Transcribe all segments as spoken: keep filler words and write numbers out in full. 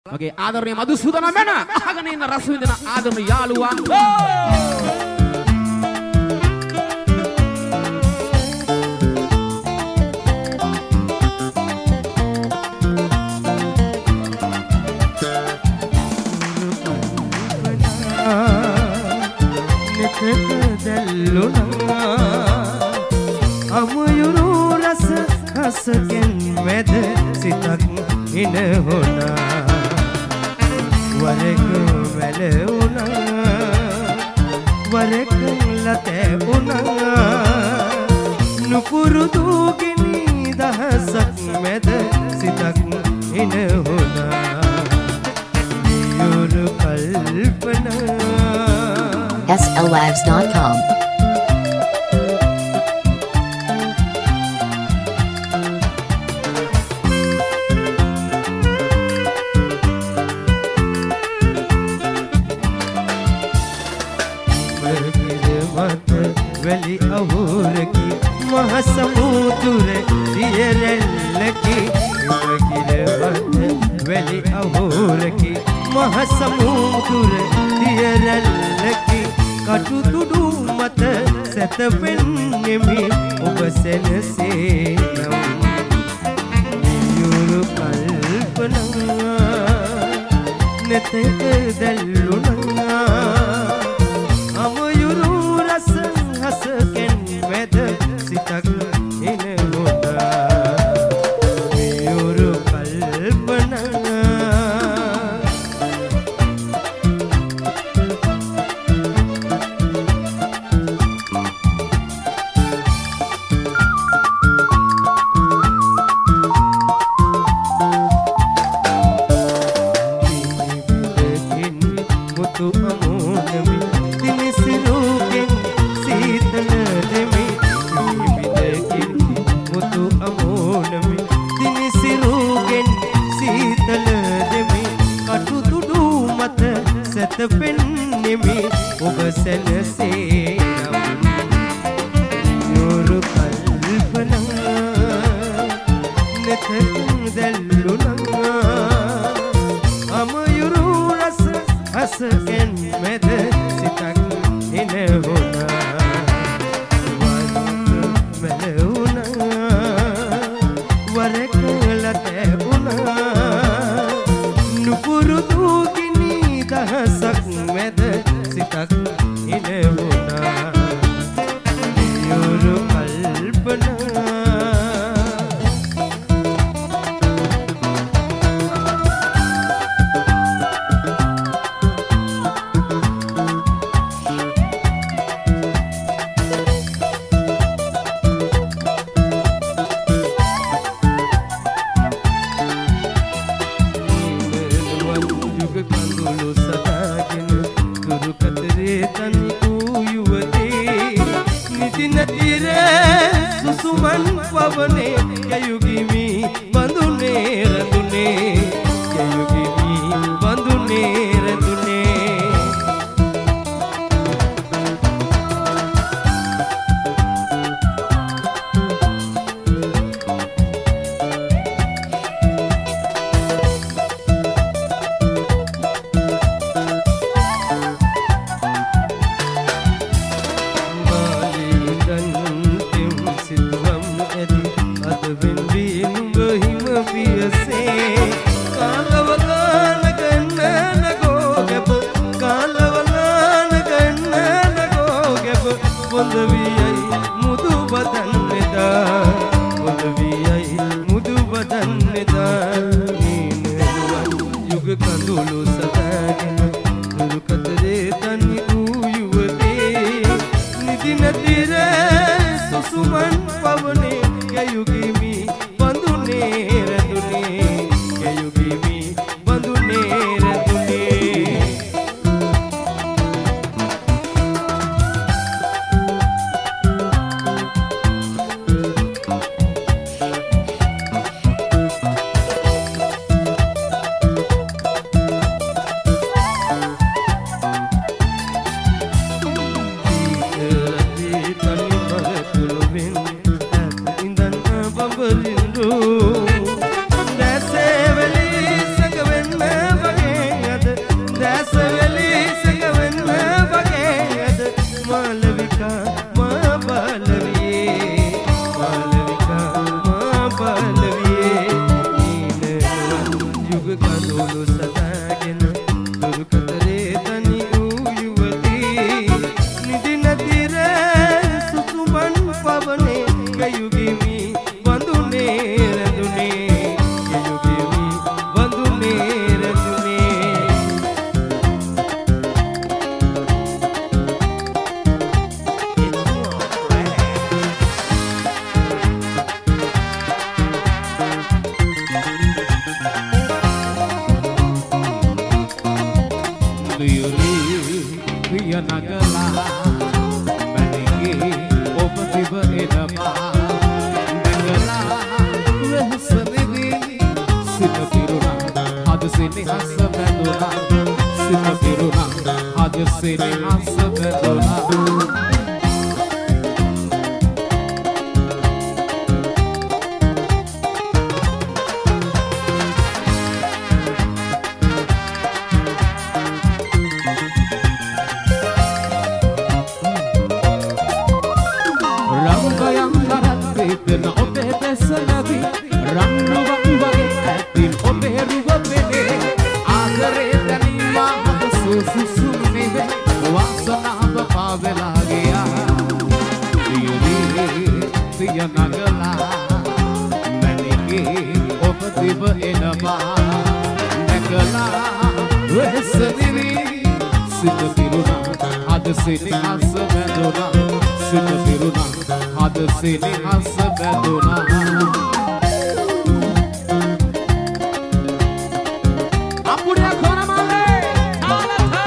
මගේ ආදරණීය මధుසූදන මැන අහගෙන ඉන්න රස විඳින ආදරණීය යාළුවා අමුයුරු රස හසකින් වැද සිතක් ඉන හොනා වරක වැලුණා වරක ලතේ උනා නුපුරුදු ගිනි දහසක් මැද සිතක් ඉන හොනා යුරු කල්පනා S L lives dot com වැලි අහුරකි මහ සමුදුර දියරැල්ලකි ඉවකිරවත් වැලි අහුරකි මහ සමුදුර දියරැල්ලකි කටු තුඩු මත සැතපෙන්නෙමි ඔබ සැනසේ නම් යුරු කල්පනා නැතක දැල්ලුණා හසකෙන් වැද සිතක් ඉන හොඳා මියුරු කල්පනා මුතු අමුණමි දිනසිරුගෙන් මුතු අමෝනමි දිනසිරුගෙන් සීතල දෙමි කටු තුඩු මත සැතපෙන්නෙමි ඔබ සැනසේ නම් යුරු කල්පනා නැතක දැල්ලුණා අමයුරු රස හසකෙන් මැද සිතක් ඉන හොනා නුපුරුදු ගිනි දහසක් මැද සිතක් ඉන වුණා යුරු කල්පනා කඳුළු සදාගෙන දුරු කතරේ තනි වූ යුවතේ නිදි නැතිර සුසුමන් පවනේ යයුගිමි බඳුනේ රඳුනේ යයුගිමි බඳුනේ රඳුනේ මුදු බදන් වෙදා මුදු වියයි මුදු බදන් වෙදා නිනරුවන් යුග කඳුළු සදාගෙන දුරු කතරේ තනි වූ යුවතේ නිදි නැතිර සුසුමන් පවනේ යයුගිමි බඳුනේ රඳුනේ යයුගිමි බඳුනේ රඳුනේ කඳුළු සදාගෙන දුරු කතරේ තනි වූ යුවතී නිදි නැතිර සුසුමන් පවනේ ගයුගෙමි වඳුනේ රැඳුනේ ගයුගෙමි වඳුනේ රැඳුනේ nagala banigi opatiba enama nagala wehsanivi sinapiruna hadusini hasabaduna sinapiruna hadusini hasabaduna Sini hasabaduna sinapiruna hadusini hasabaduna apunya khona male alatha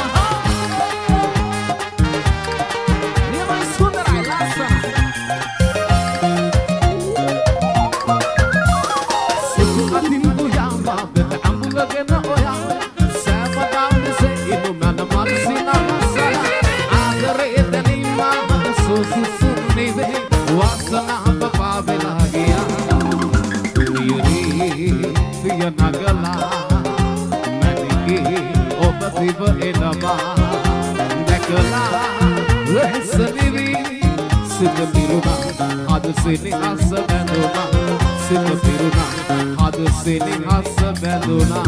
ni mai sundara lasana sukumatin buyamba bet ambula gena oya sabadan se inu mana marsina susunive wasana baba lagiya yuri piya nagala maniki opatiba enama nakala wehsanivi sinapiruna hadusini hasabaduna sinapiruna hadusini hasabaduna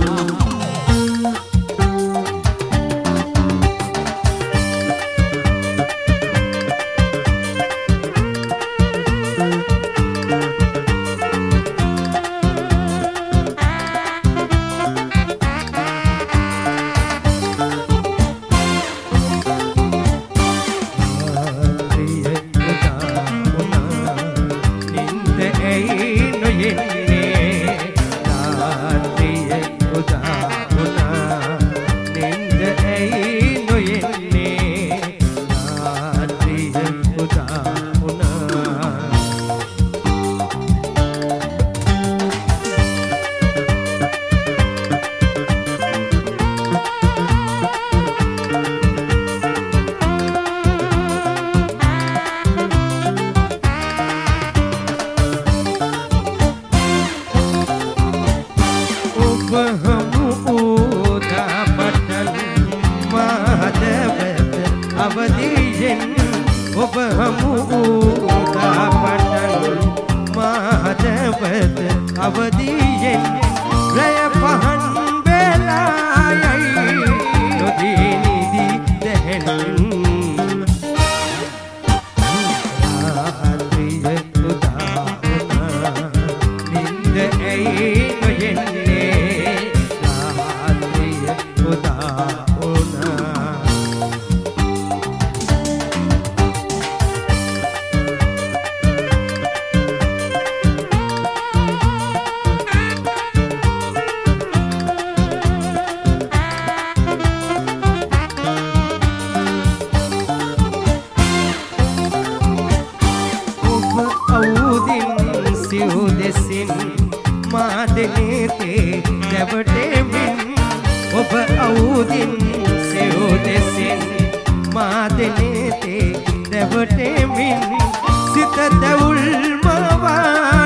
Sit at the Ulma